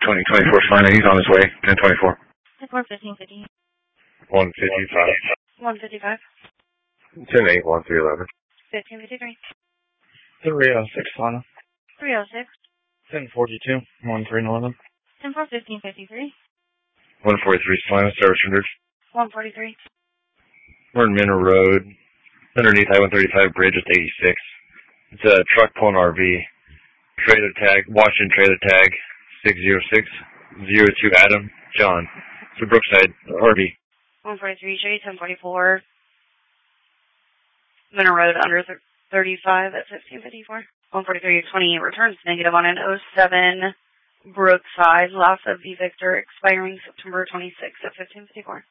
2024 fine. He's on his way. 1024. 1550. 155. 155. 10-8, 1311. 1553. 306 final. 306. 1042. 1311. 10 for 1553. 143 final. Service rendered. 143. We're in Mineral Road. Underneath I-135 bridge at 86. It's a truck pulling RV. Trailer tag, Washington trailer tag, 60602 Adam, John. It's a Brookside RV. 143, J, 1044. Mineral Road under 35 at 1554. 143, 28 returns negative on an 07 Brookside, loss of V Victor expiring September 26 at 1554.